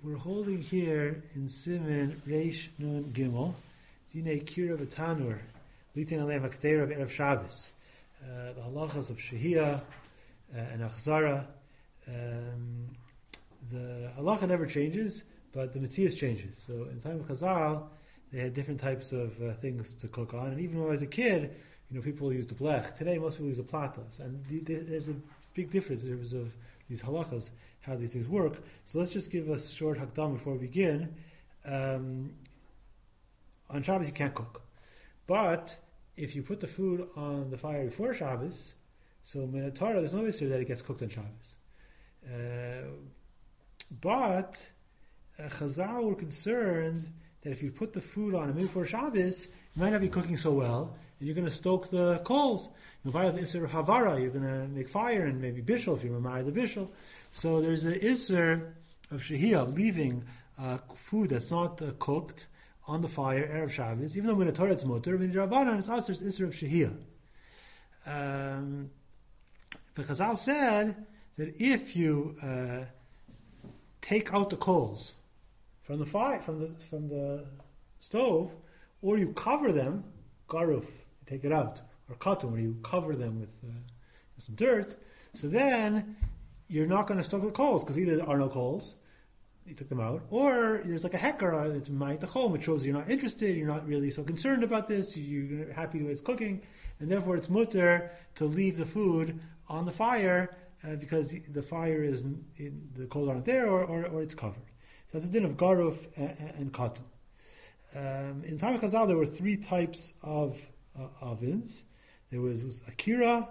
We're holding here in Siman Reish Nun Gimel, Dinei Kira V'Tanur, Litin Alei HaKteira of Erev Shabbos, the halachas of Shehiyah and Achzara. The halacha never changes, but the Matthias changes. So in the time of Chazal, they had different types of things to cook on, and even when I was a kid, people used the blech. Today, most people use the platas, and there's a big difference in terms of these halachas, how these things work. So let's just give a short hakdam before we begin. On Shabbos you can't cook, but if you put the food on the fire before Shabbos, so min Torah there's no issue that it gets cooked on Shabbos. But Chazal were concerned that if you put the food on a minute before Shabbos, you might not be cooking so well, and you're going to stoke the coals. You'll violate the Isser Havara, you're going to make fire and maybe bishul if you remember the bishul. So there's an Isser of Shehiyah, of leaving food that's not cooked on the fire, Erev Shabbos, even though in the Torah it's mutter, in the Rabbanan it's also Isser of Shehiyah. But Chazal said that if you take out the coals from the fire, from the stove, or you cover them, garuf, you take it out, or katum, where you cover them with some dirt, so then you're not going to stoke the coals, because either there are no coals, you took them out, or there's like a hekara, it's ma'it hachom, it shows you're not interested, you're not really so concerned about this, you're happy with it's cooking, and therefore it's mutter to leave the food on the fire, because the fire is, the coals aren't there, or it's covered. So that's a din of garuf and katum. In the time of Chazal, there were three types of ovens. There was akira,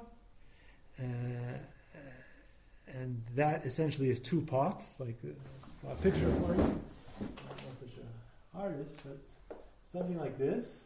and that essentially is two pots, like a picture for you. I'm not such an artist, but something like this.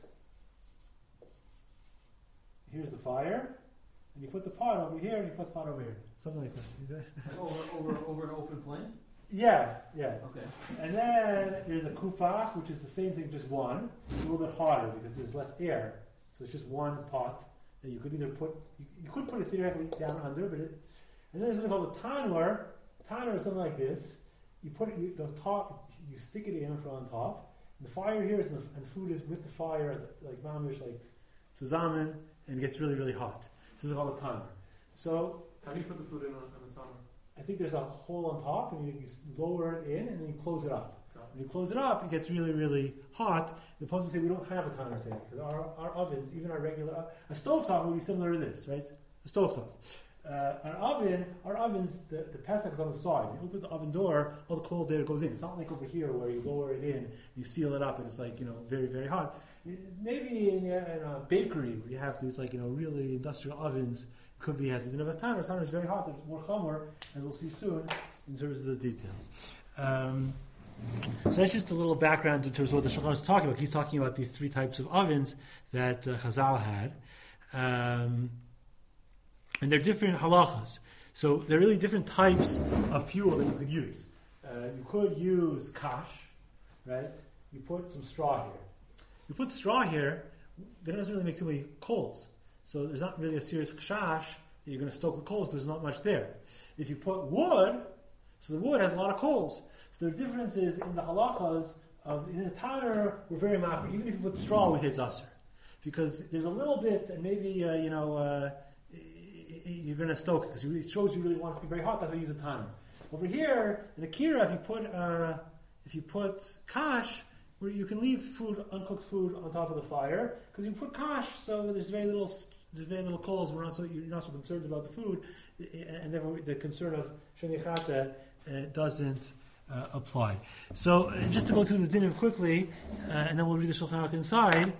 Here's the fire, and you put the pot over here, and you put the pot over here. Something like that. Over an open flame? Yeah. Okay. And then there's a kupach, which is the same thing, just one. It's a little bit harder because there's less air. So it's just one pot that you could either put, you could put it theoretically down under, and then there's something called a tanur. Tanur is something like this. You put it, the top, you stick it in from on top. And the fire here is, and the food is with the fire, like mamish, like zusammen, and it gets really, really hot. So this is called a tanur. So, how do you put the food in on the tanur? I think there's a hole on top, and you lower it in, and then you close it up. When you close it up, it gets really, really hot. The opposite say we don't have a tanur today, because our ovens, even our regular, a stovetop would be similar to this, right? A stovetop. Our ovens, the pesach is on the side. When you open the oven door, all the cold air goes in. It's not like over here where you lower it in, you seal it up, and it's like, very, very hot. Maybe in a bakery where you have these really industrial ovens, could be has a din of a tanur. Tanur is very hot. There's more chamor, as we'll see soon in terms of the details. So that's just a little background in terms of what the Shulchan Aruch is talking about. He's talking about these three types of ovens that Chazal had, and they're different halachas. So they're really different types of fuel that you could use. You could use kash, right? You put some straw here. You put straw here, then it doesn't really make too many coals. So there's not really a serious kshash that you're going to stoke the coals because there's not much there. If you put wood, so the wood has a lot of coals. So the difference is in the halachas in the tanur, we're very mafia. Even if you put straw with it, it's usher. Because there's a little bit that maybe, you're going to stoke it because it shows you really want it to be very hot. That's why you use a tanur. Over here, in Akira, if you put kash, where you can leave uncooked food on top of the fire, because you put kash, so there's very little coals. You're not so concerned about the food, and therefore the concern of shenichata doesn't apply. So just to go through the dinim quickly, and then we'll read the Shulchan Aruch inside.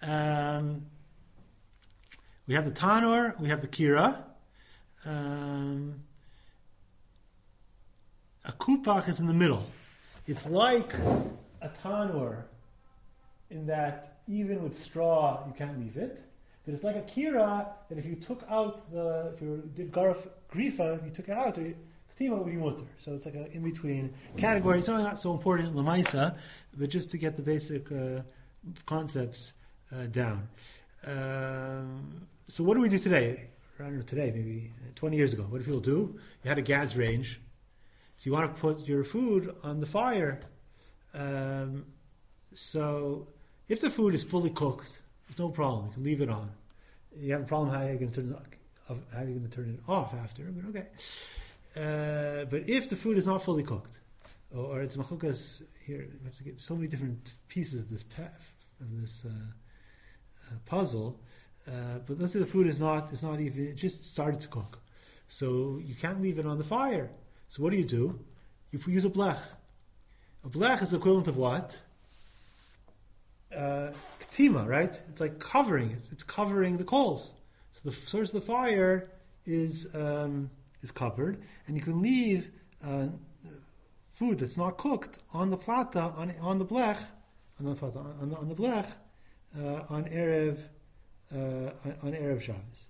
We have the tanur, we have the kira. A kupach is in the middle. It's like a tanur in that even with straw you can't leave it. But it's like a kira that if you took out if you did garf grifa, if you took it out, katima would be mutter. So it's like an in-between category. It's really not so important lamaisa, but just to get the basic concepts down. So what do we do today? I don't know, today, maybe 20 years ago. What do people do? You had a gas range. So you want to put your food on the fire. So if the food is fully cooked, there's no problem. You can leave it on. You have a problem how you're going to turn it off after, but okay. But if the food is not fully cooked, or it's machukas here, we have to get so many different pieces of this puzzle. But let's say the food is not even, it just started to cook, so you can't leave it on the fire. So what do? You use a blech. A blech is the equivalent of what? Ketima, right? It's like covering it. It's covering the coals. So the source of the fire is covered, and you can leave food that's not cooked on the plata on the blech on the blech on erev Shabbos.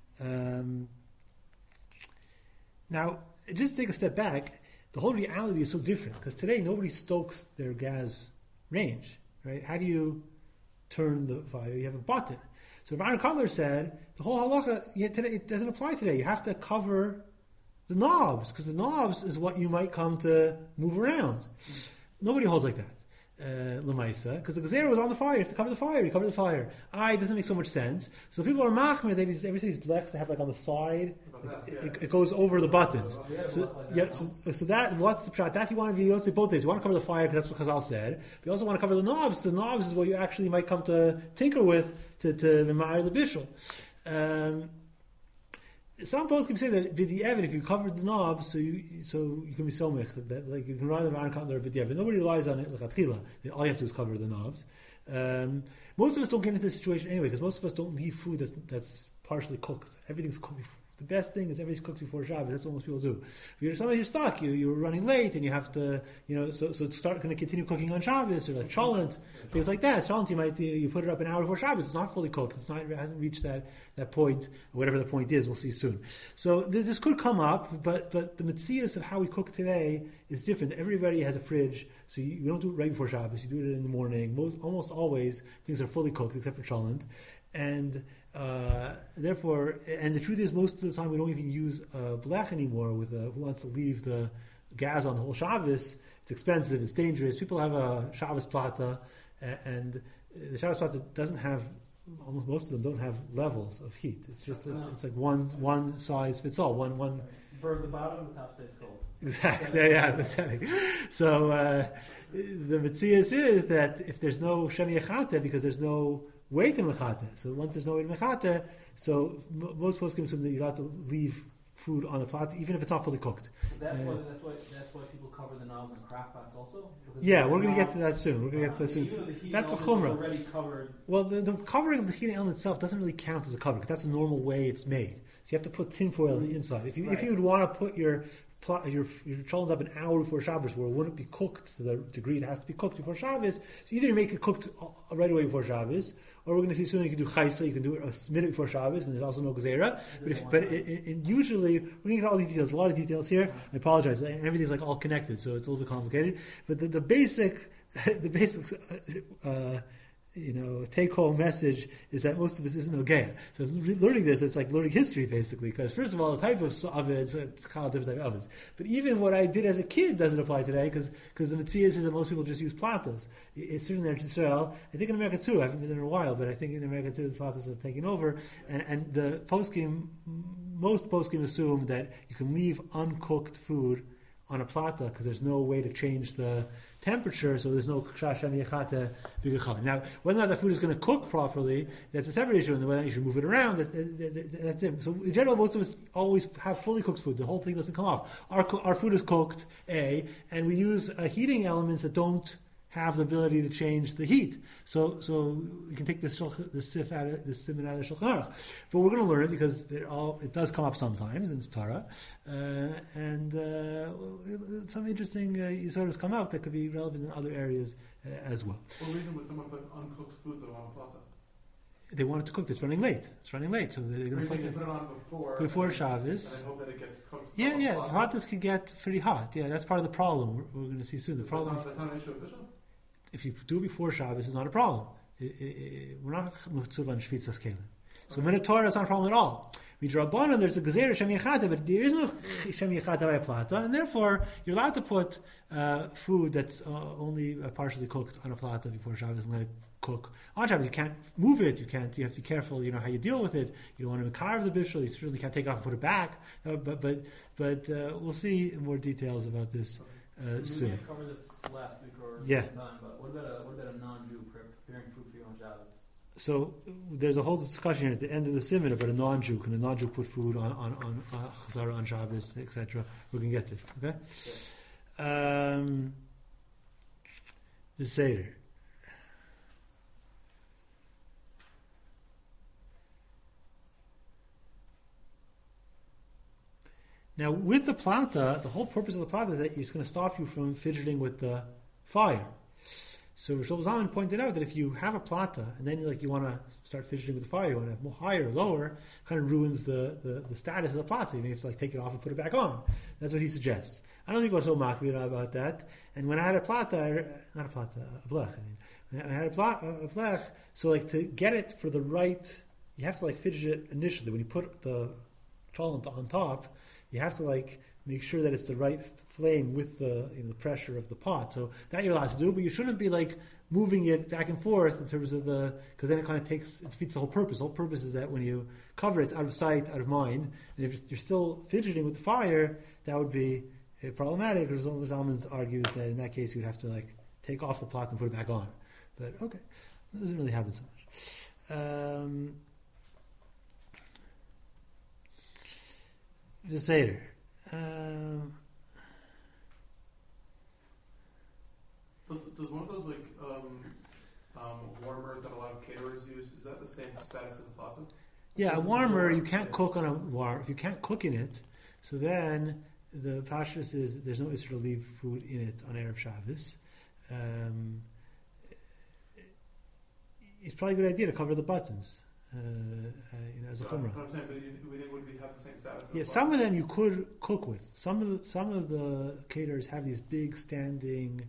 Now, just take a step back. The whole reality is so different because today nobody stokes their gas range. Right? How do you turn the fire? You have a button. So Aaron Kotler said the whole halacha today it doesn't apply today. You have to cover the knobs because the knobs is what you might come to move around. Nobody holds like that. Lemaisa, because the gazera was on the fire. You have to cover the fire. You cover the fire. It doesn't make so much sense. So people are machmer. They have these blechs they have like on the side. It goes over the buttons. So that what's the pshat? That you want to be yotze both days. You want to cover the fire because that's what Chazal said. But you also want to cover the knobs. The knobs is what you actually might come to tinker with to remire the bishul. Some posts can say that b'di'evet, if you covered the knobs, so you can be somech that like you can run the Aaron Kotler b'di'evet. Nobody relies on it lechatchila. All you have to do is cover the knobs. Most of us don't get into this situation anyway because most of us don't leave food that's partially cooked. Everything's cooked. The best thing is everything's cooked before Shabbos. That's what most people do. Sometimes you're stuck. You're running late, and you have to, so it's going to continue cooking on Shabbos or like cholent, things like that. Cholent, you put it up an hour before Shabbos. It's not fully cooked. It hasn't reached that point, whatever the point is. We'll see soon. So this could come up, but the metzias of how we cook today is different. Everybody has a fridge, so you don't do it right before Shabbos. You do it in the morning. Almost always things are fully cooked except for cholent, and therefore, and the truth is, most of the time we don't even use blech anymore. With who wants to leave the gas on the whole Shabbos? It's expensive. It's dangerous. People have a Shabbos plata, and the Shabbos plata doesn't have. Almost most of them don't have levels of heat. It's just it's like one size fits all. One. Burn the bottom, the top stays cold. Exactly. Yeah, the setting. So the metzias is that if there's no shemi echate because there's no weight in mechate. So once there's no weight in mechate, so most poskim assume that you have to leave food on the plate, even if it's not fully cooked. So that's why people cover the knobs on crock pots also. Yeah, we're going to get to that soon. That's a chumrah. Already covered. Well, the covering of the heating element itself doesn't really count as a cover because that's a normal way it's made. So you have to put tinfoil on the inside. If you would want to put your cholent up an hour before Shabbos, where it wouldn't be cooked to the degree it has to be cooked before Shabbos, so either you make it cooked right away before Shabbos, or we're going to see soon you can do chaysa, you can do it a minute before Shabbos, and there's also no gezerah. Usually, we're going to get all these details, a lot of details here. I apologize, everything's like all connected, so it's a little bit complicated. But the basic take-home message is that most of this isn't Nogea. So learning this, it's like learning history, basically, because first of all, the type of ovens, it's a different type of ovens. But even what I did as a kid doesn't apply today, because the Metzias is that most people just use platas. It's certainly there in Israel. I think in America too, I haven't been there in a while, but I think in America too, the platas have taken over. And the most poskim assume that you can leave uncooked food on a plata because there's no way to change the temperature, so there's no shashem yechate v'gechal. Now, whether or not that food is going to cook properly, that's a separate issue, and whether or not you should move it around, that's it. So in general, most of us always have fully cooked food. The whole thing doesn't come off. Our food is cooked, and we use heating elements that don't have the ability to change the heat. So you can take the sif out of the simon out of the Shulchan Aruch. But we're going to learn it because it does come up sometimes in Torah, and some interesting yisoros come out that could be relevant in other areas as well. What reason would someone put uncooked food though on a plata? They want it to cook. It's running late, so they're going to put it on before Shabbos. And I hope that it gets cooked. Yeah. The platas can get pretty hot. Yeah, that's part of the problem. We're going to see soon. The problem. That's not an issue of bishul? If you do it before Shabbos, it's not a problem. We're not mutzuv on shvitzas kelim. So Minotaur is not a problem at all. Midrabanan, there's a Gezer Shem Yechata, but there is no Shem Yechata by a plata, and therefore you're allowed to put food that's only partially cooked on a plata before Shabbos and let it cook. On Shabbos, you can't move it. You have to be careful. You know how you deal with it. You don't want to carve the bishul. You certainly can't take it off and put it back. But we'll see more details about this We soon. didn't cover this last week or Yeah. time, but what about a non-Jew preparing food for you on Shabbos? So there's a whole discussion here at the end of the simon about a non-Jew. Can a non-Jew put food on Chazara on Shabbos, etc.? We're going to get to it. Okay. The Seder. Now, with the planta, the whole purpose of the planta is that it's going to stop you from fidgeting with the fire. So Rosh Zalman pointed out that if you have a plata and then you want to start fidgeting with the fire, you want to have more higher or lower, kind of ruins the status of the plata. You may have to take it off and put it back on. That's what he suggests. I don't think we're so makbid about that. And when I had a plata, not a plata, a blech. When I had a blech, so to get it for the right, you have to fidget it initially. When you put the cholent on top, you have to make sure that it's the right flame with the the pressure of the pot. So that you're allowed to do, but you shouldn't be moving it back and forth in terms of because then it kind of defeats the whole purpose. The whole purpose is that when you cover it, it's out of sight, out of mind. And if you're still fidgeting with the fire, that would be problematic. Or Zalman argues that in that case you would have to take off the pot and put it back on. But okay, that doesn't really happen so much. The Seder. Does one of those warmers that a lot of caterers use, is that the same status as a plata? Yeah, a warmer you can't cook on a warm. If you can't cook in it, so then the pashtus is there's no issue to leave food in it on Erev Shabbos. It's probably a good idea to cover the buttons. As a chumrah. But I'm saying, would we have the same status? As Yeah, some of them you could cook with. Some of the caterers have these big standing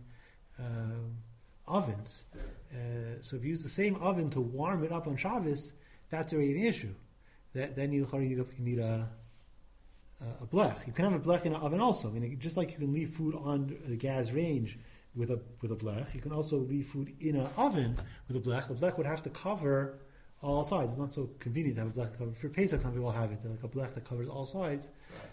ovens. Yeah. So if you use the same oven to warm it up on Shabbos, that's already an issue. Then you need a blech. You can have a blech in an oven also. Just like you can leave food on the gas range with a blech, you can also leave food in an oven with a blech. The blech would have to cover all sides. It's not so convenient to have a blech cover. For Pesach, some people have it. They're a blech that covers all sides.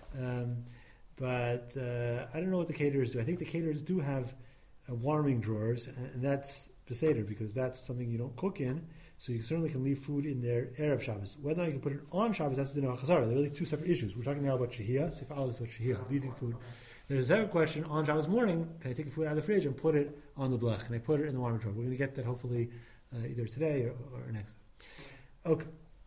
But I don't know what the caterers do. I think the caterers do have warming drawers, and that's Beseder, because that's something you don't cook in. So you certainly can leave food in there Erev Shabbos. Whether or not you can put it on Shabbos, that's the Dinah Chazara. They're really two separate issues. We're talking now about Shehiyah. Sif Al is about Shehiyah, leaving food. There's a separate question on Shabbos morning. Can I take the food out of the fridge and put it on the blech? Can I put it in the warming drawer? We're going to get that hopefully either today or next. Okay.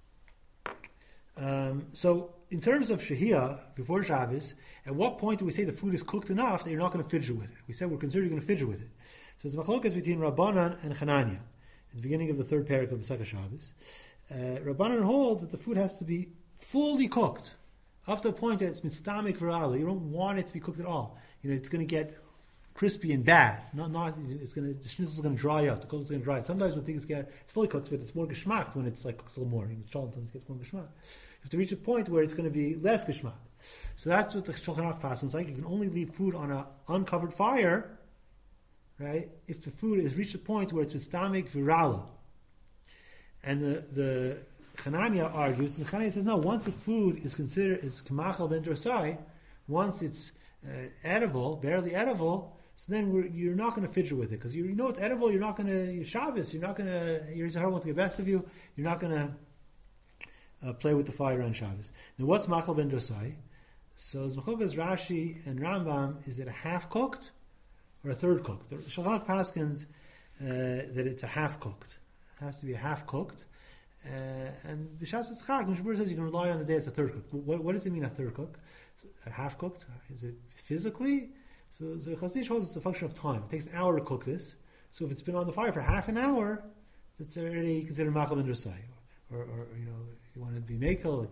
So in terms of Shehiyah, before Shabbos, at what point do we say the food is cooked enough that you're not going to fidget with it? We said we're considered going to fidget with it. So it's machlokas between Rabbanan and Chananya. At the beginning of the third parak of Pesach Shabbos, Rabbanan hold that the food has to be fully cooked, up to the point that it's mitztamik v'rala. You don't want it to be cooked at all. It's going to get crispy and bad. The schnitzel is going to dry out. The cook's going to dry out. Sometimes when things it's fully cooked, but it's more geschmacked when it's cooked a little more. Sometimes it gets more geschmacked. You have to reach a point where it's going to be less geschmack. So that's what the Shulchan Aruch pass is like. You can only leave food on an uncovered fire, right? If the food has reached a point where it's mitztamik v'rala. And the Chananya argues, and the Chananya says, no, once the food is considered, is k'machal ben drosai, once it's edible, barely edible, so then you're not going to fidget with it, because you know it's edible, you're not going to, your Shabbos, you're not going to, your Yisrael wants to get best of you, you're not going to play with the fire on Shabbos. Now what's machal ben drosai? So Zmachokas, Rashi, and Rambam, is it a half-cooked or a third-cooked? The Shulchan Aruch paskins that it's a half-cooked. It has to be a half-cooked. And the Shas Tzchak, the Mishabur says you can rely on the day it's a third cook. What does it mean a third cook? A half cooked? Is it physically? So Chazon Ish holds it's a function of time. It takes an hour to cook this. So if it's been on the fire for half an hour, that's already considered machal ben drosai. Or you want it to be mekel,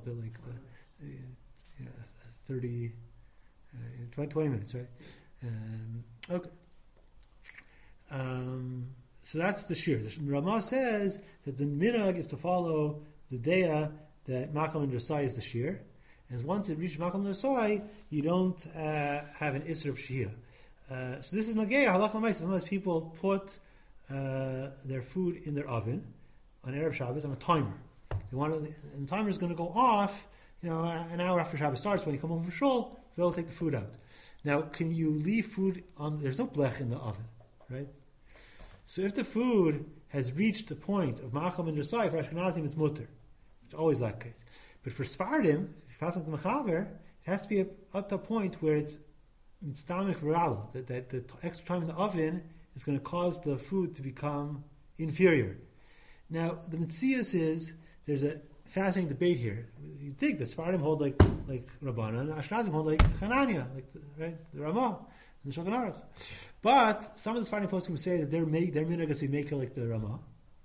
30, 20 minutes, right? Okay. So that's the shir. The Ramah says that the minhag is to follow the deya that Macham and Rasai is the shear. And once it reaches Macham and Rasai, you don't have an Isser of Shia. So this is Nagea, Halach L'Maisa. Sometimes people put their food in their oven on Erev Shabbos on a timer. They want to, and the timer is going to go off, an hour after Shabbos starts. When you come home from shul, they'll take the food out. Now, can you leave food on? There's no blech in the oven, right? So if the food has reached the point of Macham and Rasai, for Ashkenazim it's mutter. It's always that case. But for Sfardim, if you pass like the Mechaber, it has to be up to a point where it's stomach viral, that the extra time in the oven is going to cause the food to become inferior. Now, the Metzias is, there's a fascinating debate here. You think that Sfardim hold like Rabbanan, and Ashkenazim hold like Hanania, the Ramah, and the Shulchan Aruch. But some of the Sfardim poskim say that their minhag is to make it like the Ramah.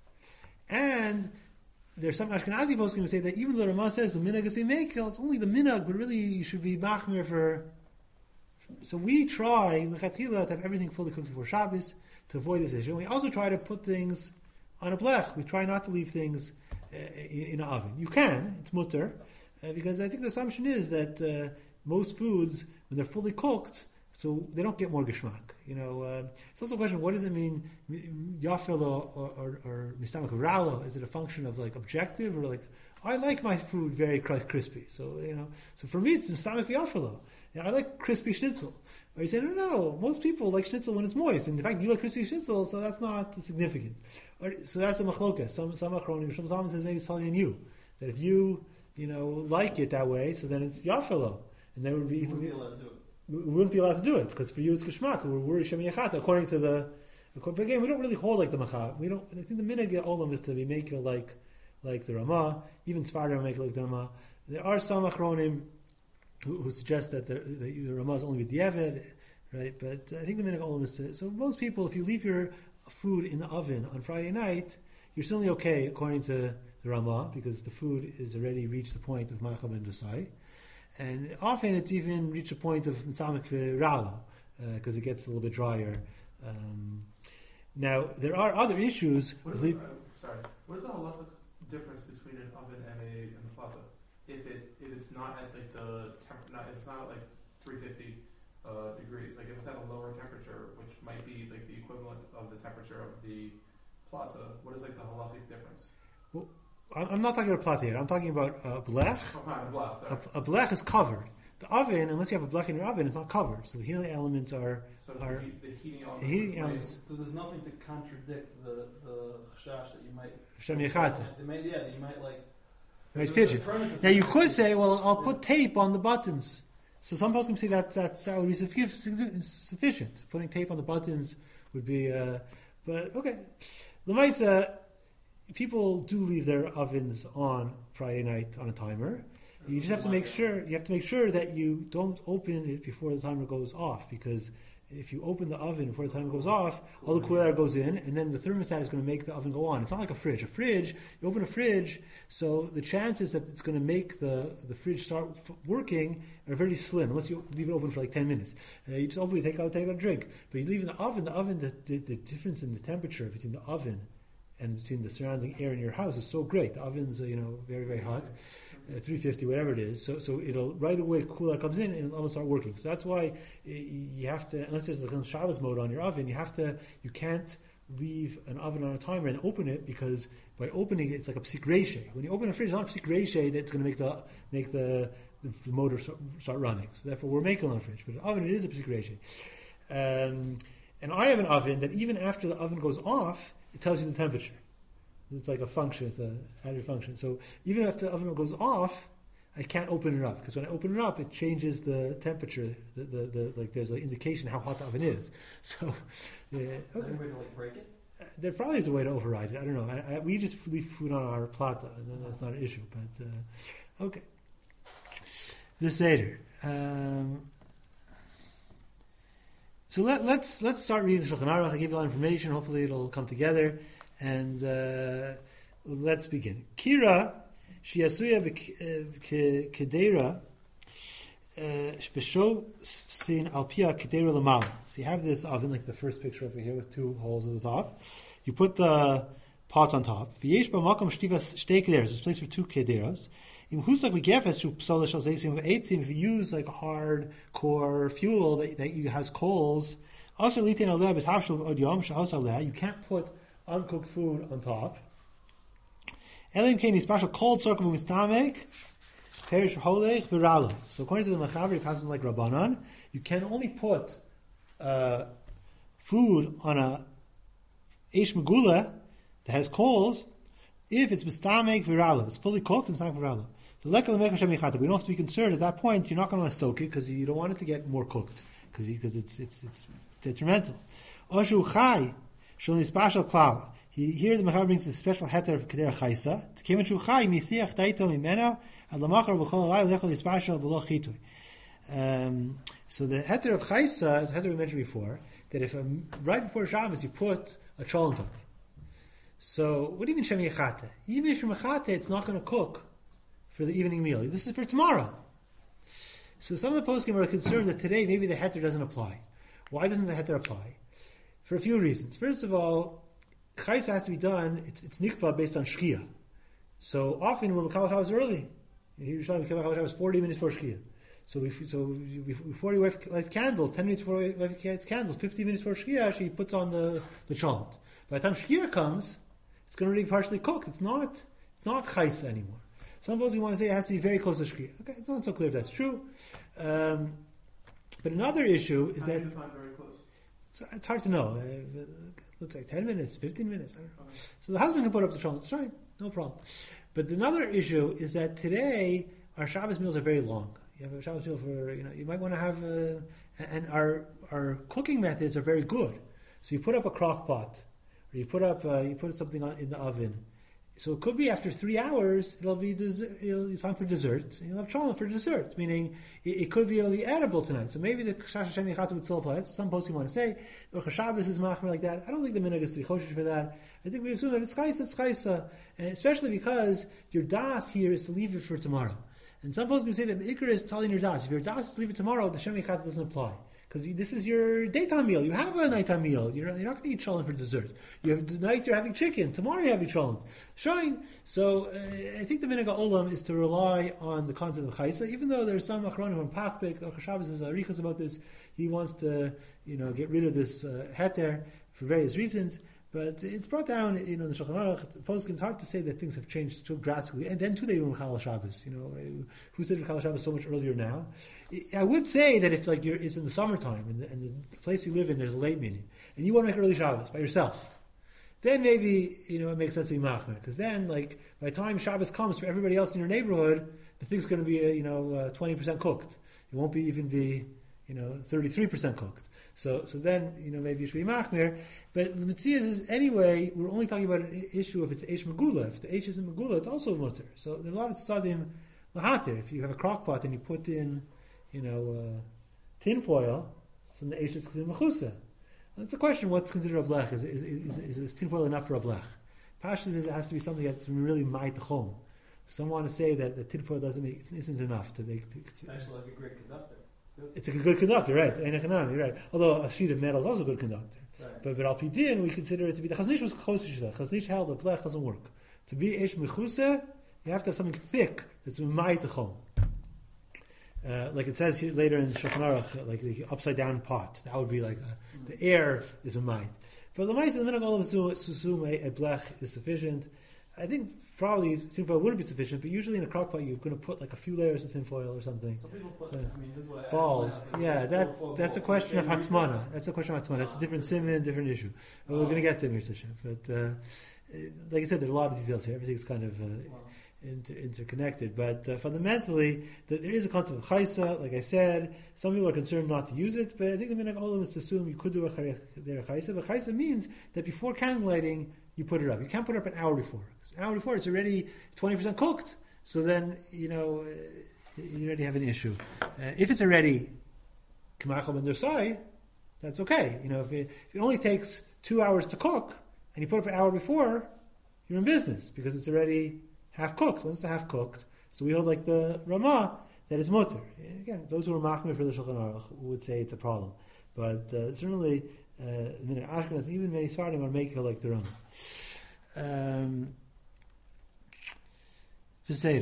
And there's some Ashkenazi poskim who say that even though the Ramah says the minhag is to make it, it's only the minhag, but really you should be machmir for. So we try, lechatchila, to have everything fully cooked before Shabbos to avoid this issue. We also try to put things on a blech. We try not to leave things in an oven. You can, it's mutter, because I think the assumption is that most foods, when they're fully cooked, so they don't get more geschmack. It's also a question: what does it mean, yafel or mistamak ralo? Is it a function of like objective, or like I like my food very crispy? So so for me it's mistamak yafel. I like crispy schnitzel. Or you say no, most people like schnitzel when it's moist. And in fact, you like crispy schnitzel, so that's not significant. So that's a machlokas. Some achronim, Shlomo Zalman says maybe it's telling you that if you like it that way, so then it's yafel, and then would be. We wouldn't be allowed to do it because for you it's geschmack. We're worried shem yachata according to the. But again, we don't really hold like the machav. We don't. I think the minhag olam is to be make it like the Ramah. Even Sfardim make it like the Ramah. There are some achronim who suggest that the Ramah is only with the Eved, right? But I think the minhag olam is to. So most people, if you leave your food in the oven on Friday night, you're certainly okay according to the Ramah because the food is already reached the point of macham and dasai. And often it's even reached a point of mitzamek v'rala because it gets a little bit drier. Now there are other issues. What is the halachic difference between an oven and a plata? If it's not at like if it's not at like 350 degrees, like if it's at a lower temperature, which might be like the equivalent of the temperature of the plata, what is like the halachic difference? Well, I'm not talking about plata yet. I'm talking about blech. A blech is covered. The oven, unless you have a blech in your oven, it's not covered. So the heating elements are the heating elements. So there's nothing to contradict the chashash that you might. Shem yechata. You might like. Right, fidget. Now you could say, well, I'll put tape on the buttons. So some folks can say that would be sufficient. Putting tape on the buttons would be, but okay. L'maisa, people do leave their ovens on Friday night on a timer. You just have to make sure. You have to make sure that you don't open it before the timer goes off, because if you open the oven before the timer goes off, all the cool air goes in, and then the thermostat is going to make the oven go on. It's not like a fridge. A fridge, you open a fridge, so the chances that it's going to make the fridge start working are very slim, unless you leave it open for like 10 minutes. You just open it, take out a drink. But you leave in the oven, the difference in the temperature between the oven and between the surrounding air in your house is so great. The oven's very, very hot. 350, whatever it is, so it'll right away cool air comes in and it'll start working. So that's why you have to, unless there's a Shabbos mode on your oven, you can't leave an oven on a timer and open it, because by opening it, it's like a psik reishe. When you open a fridge, it's not a psik reishe that's going to make the motor start running. So therefore, we're making on a fridge, but an oven, it is a psik reishe. And I have an oven that even after the oven goes off, it tells you the temperature. It's like a function, it's an added function. So even after the oven goes off, I can't open it up, because when I open it up, it changes the temperature. Like there's an indication how hot the oven is. So, okay. Is there any way to like break it? There probably is a way to override it. I don't know. We just leave food on our plata, and then that's not an issue. But okay, the seder. So let's start reading the Shulchan Aruch. I gave you all information. Hopefully, it'll come together. And let's begin. Kira shiasuya kedera v'sho sin alpia kedera lamala. So you have this oven, like the first picture over here, with two holes at the top. You put the pot on top. V'yesh b'makom shtiva shtei kederas. There's place for two kederas. If you use like a hard core fuel that has coals, you can't put uncooked food on top. Special cold circle perish holech v'ralo. So according to the Mechaber, he passes like Rabbanan. You can only put food on a eish megula that has coals if it's mistamek v'ralo. It's fully cooked and it's not v'ralo. So we don't have to be concerned at that point. You're not going to stoke it because you don't want it to get more cooked because it's detrimental. Oshu chai shel nispashal klal. Here the Mechaber brings a special heter of kedera chaysa. Tkemen shu chai misiach daito mimena. So the heter of chaysa is the heter we mentioned before, that if right before Shabbos you put a cholent on. So what do you mean shem yechate? Even if you're mechate, it's not going to cook for the evening meal. This is for tomorrow. So some of the poskim are concerned that today maybe the heter doesn't apply. Why doesn't the heter apply? For a few reasons. First of all, chaysa has to be done, it's nikba based on shkia. So often we're Makal Shabbos early. Here was 40 minutes before Shkia. So before he lights candles, 10 minutes before he lights candles, 15 minutes before Shkia, she puts on the cholent. By the time Shkia comes, it's going to be partially cooked. It's not chaysa anymore. Some of us want to say it has to be very close to Shkia. Okay, it's not so clear if that's true. But another issue is that very close. It's hard to know. It looks like 10 minutes, 15 minutes. I don't know. Okay. So the husband can put up the cholent. It's fine, no problem. But another issue is that today our Shabbos meals are very long. You have a Shabbos meal for, you might want to have, and our cooking methods are very good. So you put up a crock pot, or you put something in the oven. So it could be after 3 hours, it's time for dessert. You'll have cholent for dessert, meaning it'll be edible tonight. So maybe the Chash Hashem Yechata would still apply. Some posts you want to say, or Shabbos is machmer like that. I don't think the minhag is to be choshesh for that. I think we assume that it's chaysa, especially because your das here is to leave it for tomorrow. And some posts say that the ikar is telling your das. If your das is to leave it tomorrow, the Shem Yechata doesn't apply. Because this is your daytime meal. You have a nighttime meal. You're not going to eat cholent for dessert. Tonight you're having chicken. Tomorrow you're having cholent. Showing. So I think the minhag olam is to rely on the concept of chaysa, even though there's some achronim from Pakpik, the Shabbos says arichas about this. He wants to get rid of this heter for various reasons. But it's brought down, the Shulchan Aruch, the poskim. It's hard to say that things have changed so drastically. And then too, they were Chal Shabbos. Who said Chal Shabbos so much earlier now? I would say that if it's in the summertime and the place you live in there's a late meeting, and you want to make early Shabbos by yourself, then maybe it makes sense to be machmer. Because then, by the time Shabbos comes for everybody else in your neighborhood, the thing's going to be 20% cooked. It won't even be 33% cooked. So then, maybe you should be machmir. But the mitzvah is, anyway, we're only talking about an issue if it's eish megula. If the eish isn't megula, it's also mutter. So there's a lot of tzadim lahatir. If you have a crock pot and you put in, tin foil, so the eish is considered mechusa. That's a question, what's considered a blech? Is tin foil enough for a blech? Pashas is it has to be something that's really ma'it chom. Some want to say that the tin foil isn't enough to make... It's actually like a great conductor. It's a good conductor, right? You're right. Although a sheet of metal is also a good conductor. Right. But al pidin, we consider it to be... The Chazon Ish was closer to that. Chazon Ish held that blech doesn't work. To be ish mechusa, you have to have something thick that's ma'it chom. Like it says here later in Shulchan Aruch, like the upside down pot. That would be like the air is ma'it. But the ma'it in the middle of susum a blech is sufficient. I think probably tinfoil wouldn't be sufficient, but usually in a crock pot you're going to put like a few layers of tinfoil or something. Some people put, So, this is what balls. Yeah, that's a question of hatmana. That's a question of hatmana. That's a different siman, different issue. We're going to get to Mir Hashem. But like I said, there are a lot of details here. Everything's kind of interconnected. But fundamentally, there is a concept of chaysa. Like I said, some people are concerned not to use it, but I think the minhag olam is to assume you could do a chaysa. But chaysa means that before candle lighting, you put it up. You can't put it up an hour before. An hour before, it's already 20% cooked. So then, you already have an issue. If it's already k'machal ben dersai, that's okay. If it only takes 2 hours to cook, and you put up an hour before, you're in business, because it's already half cooked. Once it's half cooked, so we hold like the Ramah, that is mutter. Again, those who are machmir for the Shulchan Aruch would say it's a problem. But certainly, Ashkenaz, even many Sfardim are making like the Ramah. V'seder.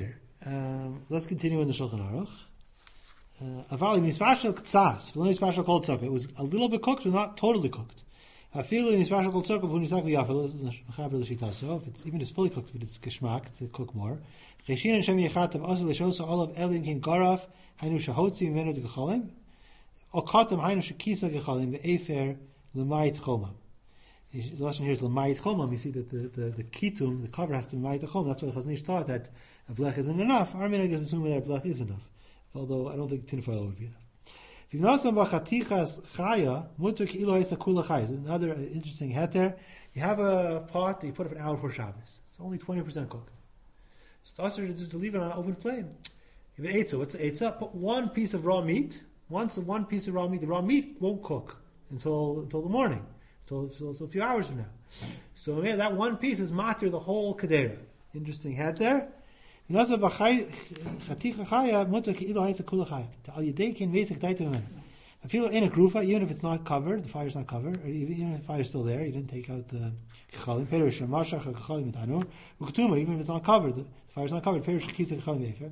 Let's continue in the Shulchan Aruch. Avali nispashal ktsas, v'lo nispashal kol tzorka. It was a little bit cooked, but not totally cooked. Afilu nispashal kol tzorka v'hu nisak v'yafel. This is mechaber l'shita. So if it's even just fully cooked, but it's geschmack to cook more. Cheshin and shem yechatav also l'shosa olav elim kin garaf hainu shahotzi mimenu gechalim. Okatam hainu shekisa gechalim ve'efer l'mayit chomam. The lesson here is l'mayit chomam. You see that the kitum, the cover has to be mayit chomam. That's why the Chazon Ish thought that a blech isn't enough. Our minhag is assuming that a blech is enough. Although I don't think tinfoil would be enough. If you've noticed about chatichas chaya, mutter ki'ilo ha'isa kula chaya. Another interesting heter. You have a pot that you put up an hour for Shabbos. It's only 20% cooked. So it's also just to leave it on an open flame. If it eitzah, what's the eitzah? Put one piece of raw meat. Once one piece of raw meat, the raw meat won't cook until the morning, so a few hours from now. So yeah, that one piece is matir the whole kedera. Interesting heter. If you feel in a grufa, even if it's not covered, the fire's not covered, or even if the fire's still there, you didn't take out the kechalim, even if it's not covered, the fire's not covered, there's a separate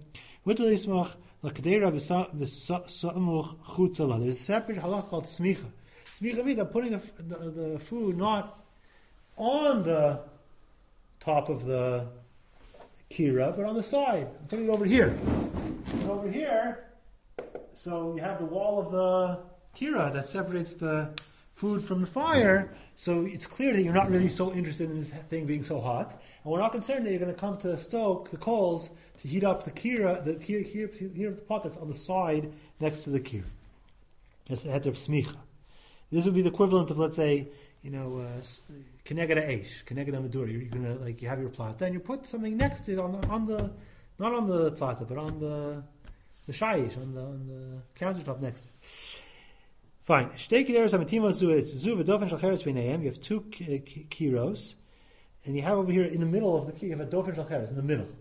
halach called smicha. Smicha means I'm putting the food not on the top of the kira, but on the side. I'm putting it over here. And over here, so you have the wall of the kira that separates the food from the fire, so it's clear that you're not really so interested in this thing being so hot. And we're not concerned that you're going to come to stoke the coals to heat up the kira, heat up the pot that's on the side next to the kira. That's the heter of smicha. This would be the equivalent of, let's say, keneged eish, keneged madura. You're gonna you have your plata, and you put something next to it on the not on the plata, but on the shayish, on the countertop next to it. Fine. Shtei kideros hamatimos zu. It's zu v'dofen shel cheres b'neihem. You have two kiros, and you have over here in the middle of the kir, you have a dofen shel cheres in the middle.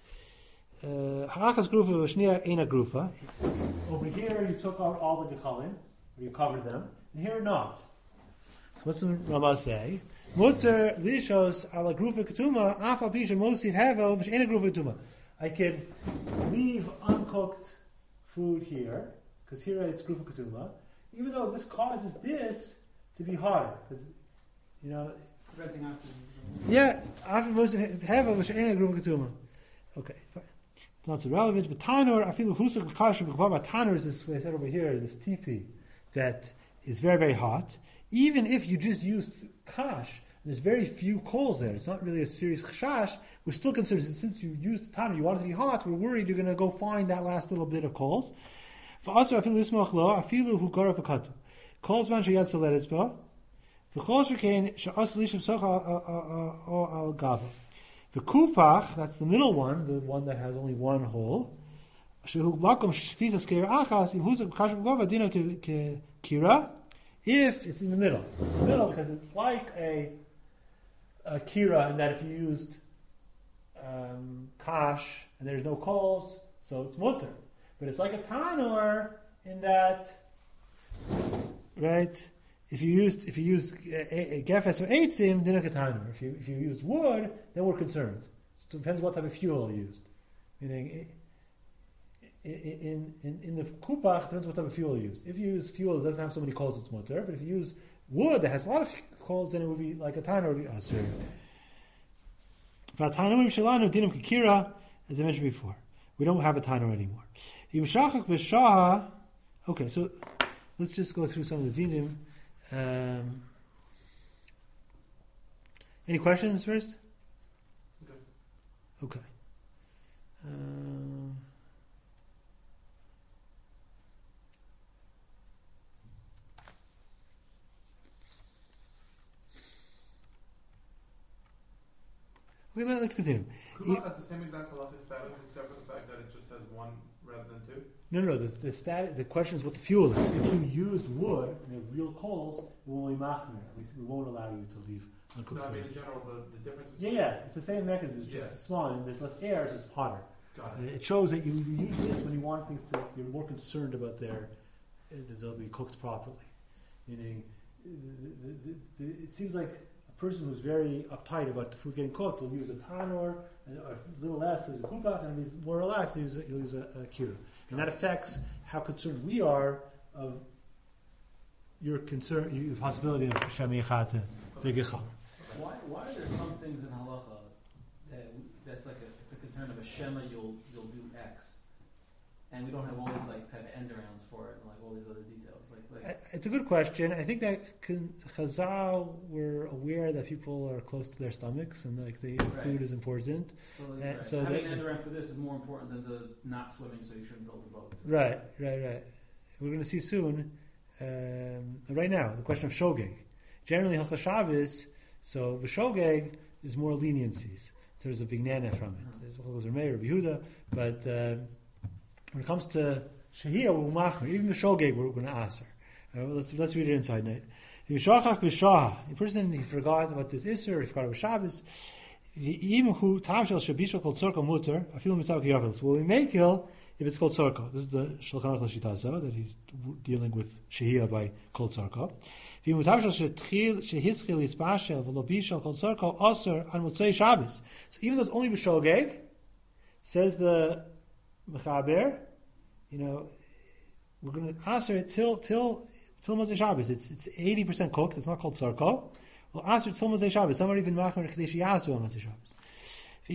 Ha'achas grufa v'shnia eina grufa. Over here you took out all the gechalim, or you covered them, and here not. What's the Rama say? Mutter lishos ala grufa ketuma afa pisha mosif hevel v'sheina grufa ketuma. I can leave uncooked food here because here it's grufa ketuma, even though this causes this to be hotter because Preventing after. Yeah, after mosif hevel v'sheina grufa ketuma. Okay, fine. It's not so relevant. But tanur, I feel husuk kasher b'kvar. Tanur is this, what I said over here, this teepee that is very very hot. Even if you just used kash, there's very few coals there. It's not really a serious chashash. We're still considered, since you used the tanur, you want it to be hot, we're worried you're going to go find that last little bit of coals. For us, afilu ismach lo, afilu hu garaf akatu. Coals man sheyad soleretzba. V'chol shekain she'as lishav socha al gava. The kupach, that's the middle one, the one that has only one hole. Shehu makom shfizas keir achas, im huzak kashav gova dino kira. If it's in the middle, because it's like a kira in that if you used kash and there's no coals, so it's mutter. But it's like a tanur in that, right? If you use gefes or eitzim, then a tanur. If you use wood, then we're concerned. It depends what type of fuel you used. Meaning, in the kupach, depends what type of fuel you use. If you use fuel that doesn't have so many coals, it's mutter. But if you use wood that has a lot of coals, then it would be like a tanur, would be asur. V'tanur shelanu dinam kikira, as I mentioned before, we don't have a tanur anymore. Yimshachak v'shaha. Okay, so let's just go through some of the dinim. Any questions first? Okay. Okay, let's continue. Kupach has the same exact halachic status except for the fact that it just says one rather than two? No. The question is what the fuel is. If you used wood and you have real coals, it won't be machmer. We won't allow you to leave uncooked No, I mean food. in general, the difference between... Yeah, it's the same mechanism. It's just small and there's less air, so it's hotter. Got it. It shows that you use this when you want things to, you're more concerned about that they'll be cooked properly. Meaning, it seems like a person who's very uptight about the food getting cooked will use a tanor, and or a little less, he'll use a kugach, and if he's more relaxed, he'll use a kira. And that affects how concerned we are of your concern, your possibility of shamichata begichal. Why are there some things in halacha that's like it's a concern of a shema you'll do X, and we don't have all these like type of end arounds for it and like all these other details like It's a good question. I think that Chazal were aware that people are close to their stomachs and like the food is important. so having an end around for this is more important than the not swimming, so you shouldn't build a boat. Right. We're going to see soon. Right now, the question of shogeg. Generally, Hilchos Shabbos. So the shogeg is more leniencies. There's a vignana from it. There's Rameir, Rabbi Yehuda, but when it comes to shehiyah, we're machmer. Even the shogeg, we're going to aser. Let's read it inside night. The person he forgot about this iser, he forgot about Shabbos. So will we make il if it's called tzarka? This is the Shulchan Aruch Lashitaza that he's dealing with shehiyah by called tzarka. So even though it's only b'shogeg, says the Mechaber, we're going to answer it till Motzei Shabbos. It's 80% cooked. It's not called tzarka. We'll answer it till Motzei Shabbos. Some are even machmer kadesh yasu on Motzei Shabbos. If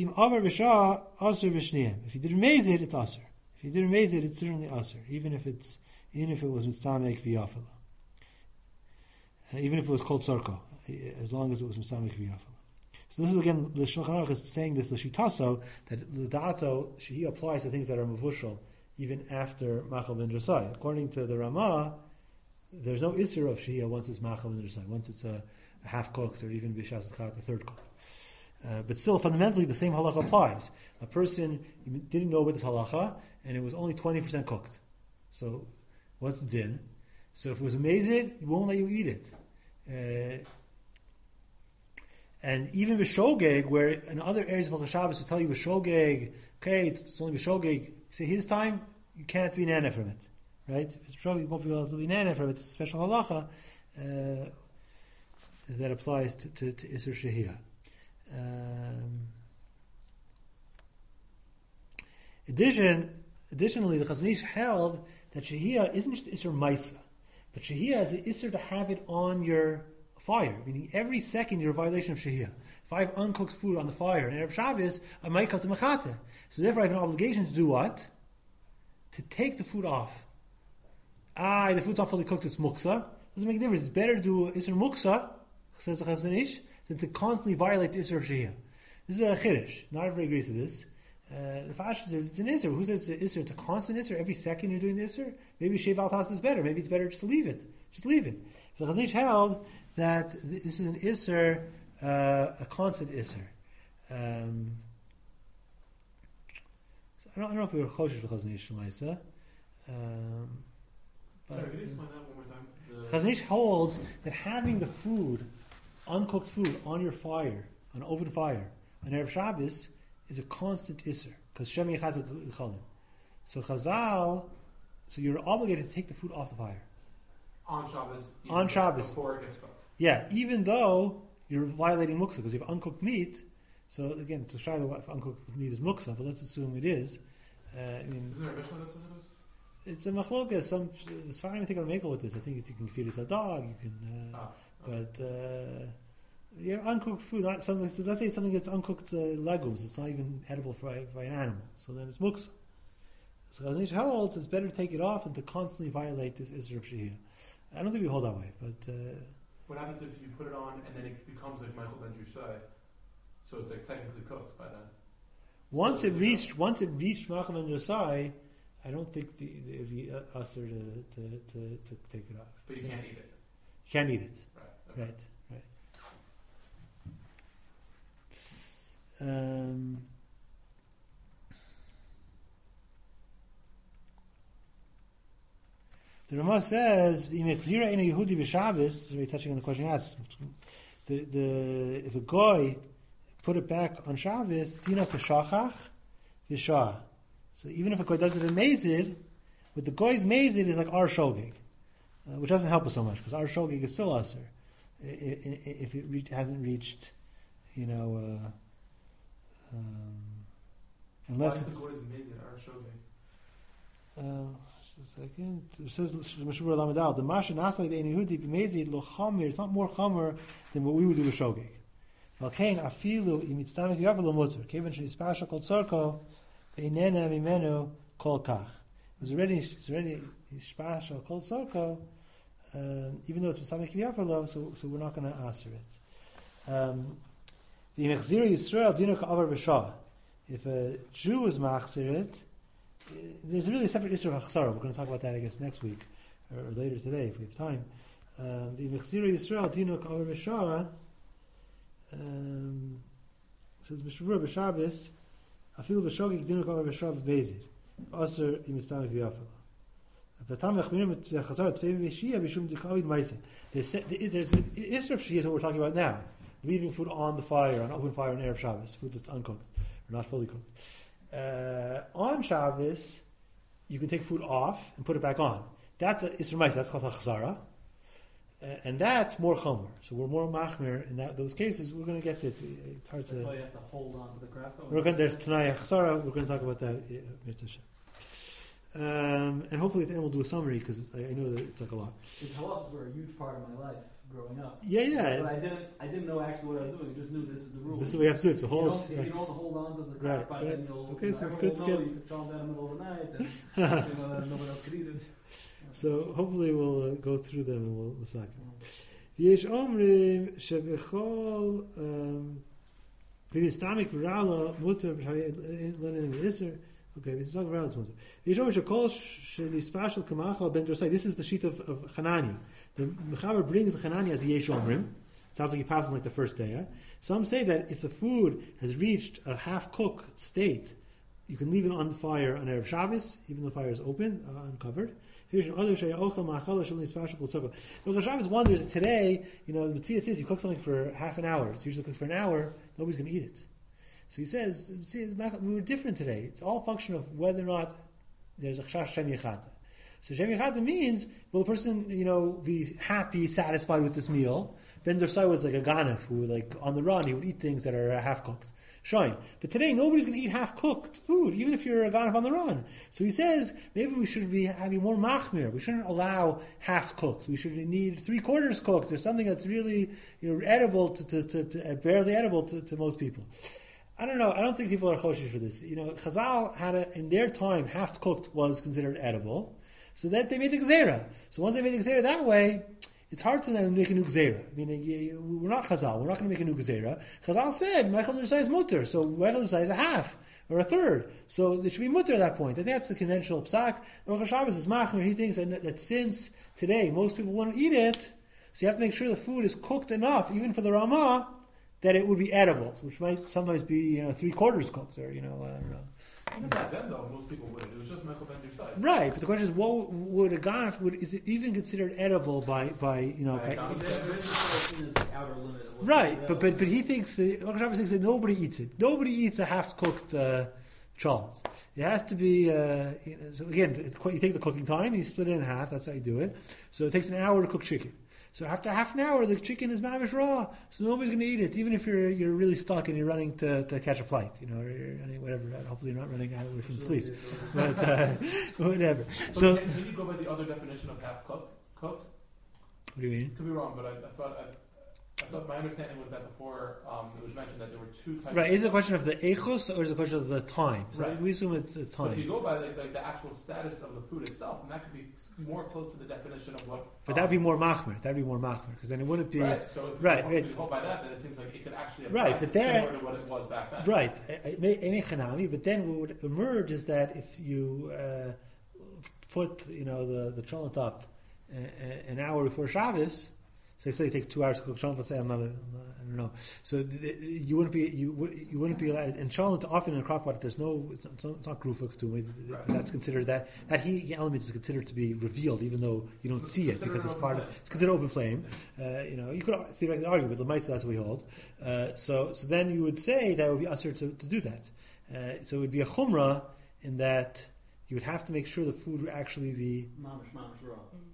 you didn't raise it, it's aser. If you didn't raise it, it's certainly aser, even if it was mistamek v'yafala. Even if it was called tzarka, as long as it was mistamek v'yafala. So this is again the Shulchan Aruch is saying this l'shitaso that l'dato she applies to things that are mavushal even after machal ben drasai. According to the Ramah, there's no isser of shehiyah once it's machal ben drasai, once it's a half cooked or even bishas l'chak, a third cooked. But still, fundamentally, the same halacha applies. A person didn't know about this halacha, and it was only 20% cooked. So, what's the din? So, if it was amazing, he won't let you eat it. And even b'shogeg, where in other areas of Hilchos Shabbos will tell you b'shogeg, okay, it's only b'shogeg. Say his time, you can't be nana from it, right? If it's b'shogeg, you won't be able to be nana from it. It's a special halacha that applies to Isser Shehiyah. Additionally, the Chazon Ish held that Shehiyah isn't just Isser Maisa, but Shehiyah is an Isser to have it on your fire, meaning every second you're a violation of Shehiyah. If I have uncooked food on the fire and Erev Shabbos, I might come to Mechata. So therefore I have an obligation to do what? To take the food off. The food's not fully cooked, it's muksa. Doesn't make a difference. It's better to do Isser Muksa, says the Chazon Ish, than to constantly violate the Isser of Shehiyah. This is a Chiddush. Not everybody agrees to this. The Fashion says it's an Isser. Who says it's an Isser? It's a constant Isser. Every second you're doing the Isser. Maybe Shev Al Tas is better. Maybe it's better just to leave it. Just leave it. So the Chazon Ish held that this is an Isser, a constant Isser. So I don't know if we were Choshesh for Chazon Ish Shemaisa. But Sorry, could you explain that one more time? Chazon Ish holds that having the food, uncooked food, on your fire, on open fire, on Erev Shabbos, is a constant Isser. Because Shem Yechat L'chalim. So Chazal, so you're obligated to take the food off the fire. On Shabbos. On Shabbos. Before it gets cooked. Yeah, even though you're violating muksa, because you have uncooked meat. So again, it's a shiloh if uncooked meat is muksa, but let's assume it is. Isn't there a Mishnah that says it is? It's a machlokas. Some Sfarim think are makel with this. I think you can feed it to a dog. You can, but you have uncooked food. Not something. So let's say it's something that's uncooked legumes. It's not even edible by an animal. So then it's muksa. So Chazon Ish holds it's better to take it off than to constantly violate this Isser of Shehiyah. I don't think we hold that way, but. What happens if you put it on and then it becomes like Michael Ben Drusai? So it's like technically cooked by then. Once it reached Michael Ben Drusai, I don't think it'd be usher to take it off. But you can't eat it. You can't eat it. Right. Okay. Right. The Ramah says, very touching on the question asked. If a goy put it back on Shabbos, dina teshachach v'shah. So even if a goy does it in Mazid, with the goy's Mazid is like our shogeg, which doesn't help us so much because our shogeg is still aser. if it hasn't reached, unless Why is it's. the goy's amazing or shogeg? Just a second. It says Meshubur Lamadal. The Masha Nasai the Yehudi b'mezid lo chamer. It's not more chamer than what we would do with shogeg. Valkein afilu imitzdamek yavelo mutter. Kevan sheni spasha kol tzorko ve'inena mimenu kol kach. It's already spasha kol tzorko, even though it's mitzdamek yavelo, so we're not going to answer it. The mechzir Yisrael dinu ka'avar b'shah. If a Jew is machzir it, there's really a separate issue of Chasara. We're going to talk about that, I guess, next week or later today if we have time. The Mechzira Yisrael Dinuk Avar B'Shara says Mishvur B'Shabbos Afilu B'Shogeg Dinuk Avar B'Shara B'Bezid Aser Imistamek V'Yafel. V'Tam Yachmirim Chasara Tvei V'Shia B'Shum Dikavid Ma'isa. There's the issue of Shia is what we're talking about now. Leaving food on the fire, on open fire on Erev Shabbos, food that's uncooked or not fully cooked. On Shabbos, you can take food off and put it back on. That's a Isra Ma'isa, that's called a Chazara. And that's more Chomer. So we're more Machmir in those cases. We're going to get to it. It's hard to. That's why you have to hold on to the graph. There's Tanaya Chazara. We're going to talk about that. And hopefully at the end we'll do a summary because I know that it's like a lot. These halachas were a huge part of my life growing up. Yeah. But I didn't know actually what I was doing. I just knew this is the rule. This is what we have to do. It's a whole. If you don't hold on to the crap, Right. then you'll. Okay, so it's everyone good to will know get. you took Charles down in the middle of the night, and nobody else could eat it. So hopefully we'll go through them and we'll sack them. Yesh omrim shebechol v'nistamik v'rala mutter v'lenin v'isser. Okay, we're talking about this mutter. Yesh omrim shekol shenispashel kamachal ben drosai. This is the sheet of Hanani. The Mechaber brings the Hanani as the Yesh omrim. Sounds like he passes like the first day. Some say that if the food has reached a half-cooked state, you can leave it on the fire on Erev Shabbos, even though the fire is open, uncovered. Rosh Hashanah wonders that today, the Matzia says you cook something for half an hour. It's usually cooked for an hour. Nobody's going to eat it. So he says, we were different today. It's all a function of whether or not there's a chash Shem Yechata. So Shem Yechata means, will the person, be happy, satisfied with this meal? Ben Dorsai was like a ganef who, like, on the run, he would eat things that are half-cooked. Shine. But today, nobody's going to eat half-cooked food, even if you're a ganef on the run. So he says, maybe we should be having more machmir. We shouldn't allow half-cooked. We should need 3/4 cooked, or something that's really, edible to barely edible to most people. I don't know. I don't think people are choshesh for this. Chazal had in their time, half-cooked was considered edible. So that they made the gzera. So once they made the gzera that way, it's hard to then make a new gzera. I mean, we're not Chazal. We're not going to make a new gzera. Chazal said Michael Nusai is mutter, so Michael Nusai is a half or a third. So it should be mutter at that point. And that's the conventional psak. Rosh Hashanah is machmir. He thinks that since today most people won't eat it, so you have to make sure the food is cooked enough, even for the Ramah, that it would be edible, which might sometimes be 3/4 cooked, or I don't know. Even back then, though, most people wouldn't. It was just Michael Ben Dursai. Right, but the question is, what would a ganef is it even considered edible by Right, the outer limit of what's right? But edible. he thinks Rosh Hashanah thinks that nobody eats it. Nobody eats a half-cooked challah. It has to be. So again, you take the cooking time, you split it in half. That's how you do it. So it takes an hour to cook chicken. So after half an hour, the chicken is mamish raw. So nobody's going to eat it, even if you're really stuck and you're running to catch a flight, or you're running whatever. Hopefully, you're not running away from the police, but whatever. So can you go by the other definition of half cooked? What do you mean? Could be wrong, but I thought my understanding was that before it was mentioned that there were two types. Right? Is it a question of the echos or is it a question of the time? So right. We assume it's time. So if you go by like the actual status of the food itself, then that could be more close to the definition of what. But that'd be more machmer. because then it wouldn't be right. So if you go by that, then it seems like it could actually apply similar to what it was back then. Right. Any chanami. But then what would emerge is that if you put the cholent up an hour before Shabbos. So if it takes 2 hours to cook cholent, let's say I don't know. So you wouldn't be allowed. And cholent often in a crock pot, it's not grufa to that's considered that heat element is considered to be revealed, even though you don't see it because it's part of it's considered open flame. You could theoretically argue, but the Maisa that's what we hold. So then you would say that it would be usher to do that. So it would be a chumrah in that you would have to make sure the food would actually be mamish raw.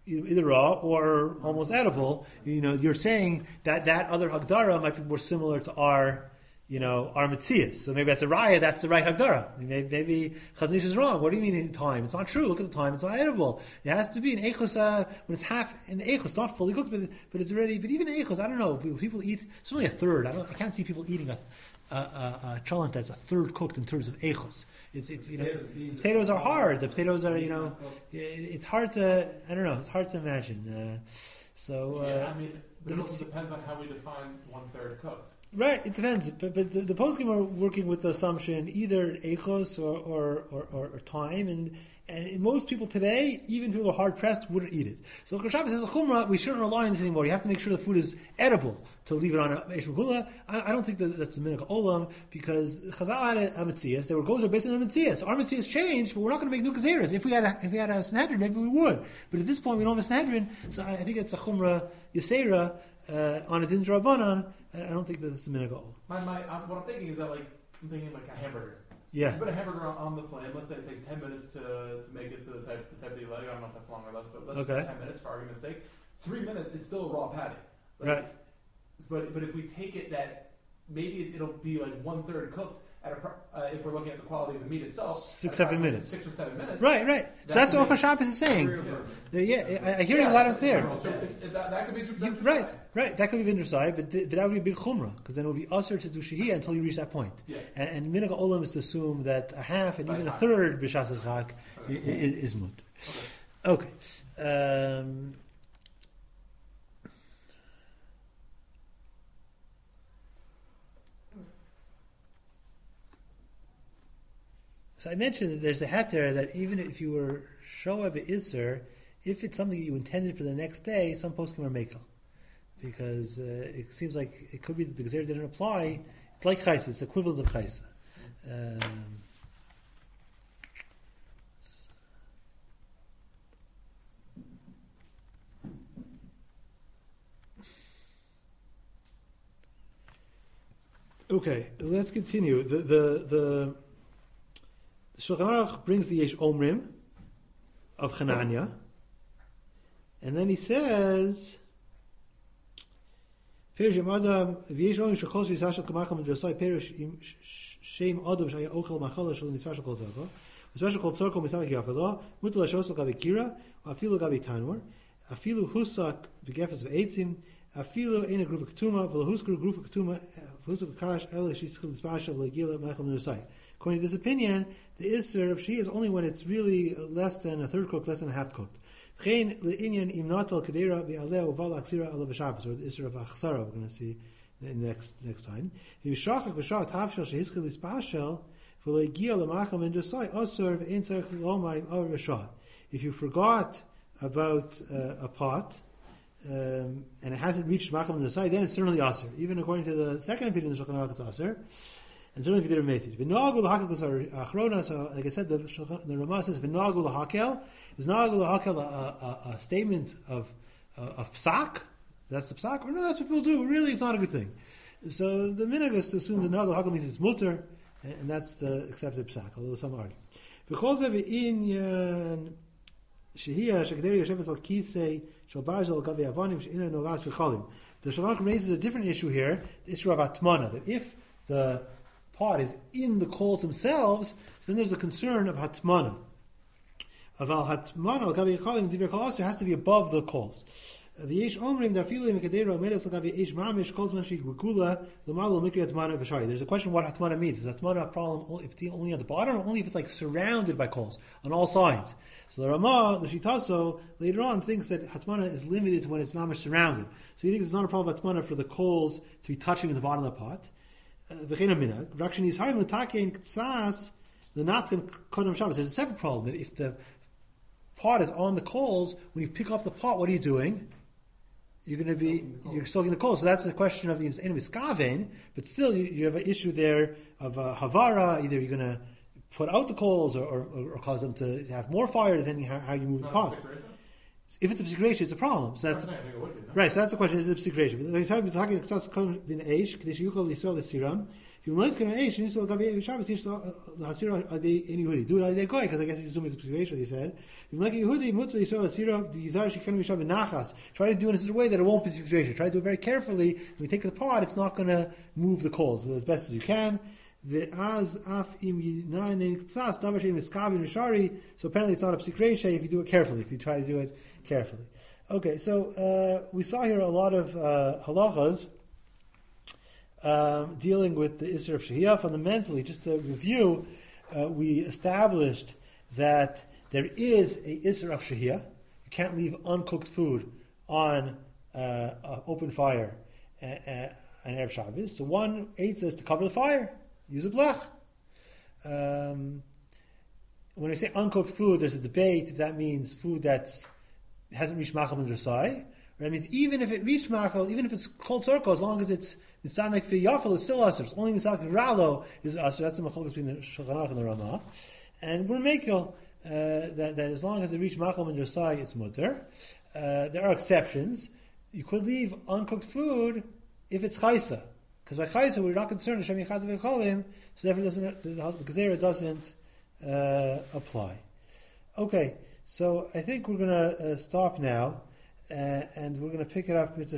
either raw or almost edible. You're saying that other Hagdara might be more similar to our Metzias. So maybe that's a raya, that's the right Hagdara. Maybe Chazon Ish is wrong. What do you mean in time? It's not true. Look at the time. It's not edible. It has to be in Eichos, when it's half in Eichos, not fully cooked, but it's already, but even Eichos, I don't know, if people eat, it's only a third. I can't see people eating a cholent that's a third cooked in terms of Eichos. It's potatoes are hard. The potatoes are, it's hard to, I don't know, it's hard to imagine. But it also depends on how we define 1/3 cooked. Right, it depends. But the poskim are working with the assumption either echos or time, and most people today, even people who are hard pressed, wouldn't eat it. So Shabbos says, "Chumrah, we shouldn't rely on this anymore. You have to make sure the food is edible to leave it on a Eish Megula." I don't think that's a minhag olam, because Chazal had a Metzias. They were gozer based on a Metzias. Our Metzias changed, but we're not going to make new Gezeras. If we had a Sanhedrin, maybe we would. But at this point, we don't have a Sanhedrin, so I think it's a Chumrah Yisera on a Din Drabanan. I don't think that it's a minhag olam. What I'm thinking is that I'm thinking like a hamburger. Yeah. You put a hamburger on the flame. Let's say it takes 10 minutes to make it to the type that you like. I don't know if that's long or less, but let's say 10 minutes for argument's sake. 3 minutes, it's still a raw patty. Right. But if we take it that maybe it'll be like 1/3 cooked if we're looking at the quality of the meat itself. 6-7 minutes. 6 or 7 minutes. Right. So that's what Shabbos is saying. I hear you loud and clear. That could be true. Right. That could be Vindersai, but that would be a big chumrah, because then it would be usher to do shehiyah until you reach that point. Yeah. And minhag olam is to assume that a half and even a third b'shas chag is mutter. Okay. So I mentioned that there's a heter that even if you were shoav iser, if it's something you intended for the next day, some poskim are mekel, because it seems like it could be that the gezer didn't apply. It's like chaysa; it's equivalent of chaysa. Okay, let's continue. The Shulchan Aruch brings the Yesh Omrim of Chananya, and then he says, "Perish Yom Adam v'Yesh Omrim shekol sheisashel kamacham v'drosai perish im shem Adam shaya ochel machala shel mitzvah kol tzorko mitzvah kol tzorko mitzvah yafelo mutal shosel gavi kira afilu gavi tanur afilu husak v'gefes v'eitzim afilu ena grufa ketuma v'lahuskru grufa ketuma v'husak kash el shischil mitzvah shel legila mechal v'drosai." According to this opinion, the Isser of Shia is only when it's really less than a third cooked, less than a half cooked. Or the Isser of Achsara, we're going to see next time. If you forgot about a pot, and it hasn't reached Macham and Dosai, then it's certainly Aser. Even according to the second opinion of the Shulchan Aruch, it's Aser. And certainly if you did a message. V'nagul l'hakel is achrona. So, like I said, the Ramah says v'nagul l'hakel is nagul l'hakel a statement of psak. That's the psak, or no? That's what people do. But really, it's not a good thing. So the minhag is to assume that nagul l'hakel means it's mutter, and that's the accepted psak. Although some argue. V'chol ze v'inyan shehiyah shekaderi yosheves al kisei shel barzel gavi avanim she'ina nogas v'chalim. The Shulchan Aruch raises a different issue here, the issue of atmana, that if the pot is in the coals themselves, so then there's a concern of hatmana. Aval hatmana l'gavi yichalim divrei kol aser has to be above the coals. V'yesh omrim dafilu imekadero omedes l'gavi eish mamish kol zman shigvukula l'malu mikri hatmana v'shari. There's a question what hatmana means. Is hatmana a problem if it's only at the bottom, or only if it's like surrounded by coals on all sides? So the Ramah, the Shitaso, later on thinks that hatmana is limited to when it's mamish surrounded. So he thinks it's not a problem of hatmana for the coals to be touching the bottom of the pot. There's a separate problem. That if the pot is on the coals, when you pick up the pot, what are you doing? You're soaking the coals. So that's the question of skaven, but still you have an issue there of havara. Either you're going to put out the coals or cause them to have more fire, depending on how you move the pot. If it's a psikration, it's a problem. So that's right. So that's the question: is it a psikration? If Do it on the goy, because I guess he's assuming it's a situation. He said, try to do it in such a way that it won't be a situation. Try to do it very carefully. When you take it apart, it's not going to move the coals as best as you can. So apparently it's not a psik reisha if you do it carefully, if you try to do it carefully. Okay, so we saw here a lot of halachas dealing with the Isser of Shehiyah. Fundamentally, just to review, we established that there is a Isser of Shehiyah. You can't leave uncooked food on open fire on Erev Shabbos. So one eight says to cover the fire, use a blech. When I say uncooked food, there's a debate if that means food that hasn't reached machal and drasai, or that means even if it reached machal, even if it's cold circle, as long as it's Misamek fi Yafel, it's still Asr. Only Misamek Ralo is Asr. That's the machlokes between the Shulchan Aruch and the Ramah. And we're makel that as long as it reached Machal and Drasai, it's mutter. There are exceptions. You could leave uncooked food if it's Chaisa. Because by Chaisa, we're not concerned with Shem Yichad V'Cholim, so therefore the Gezerah doesn't apply. Okay, so I think we're going to stop now, and we're going to pick it up.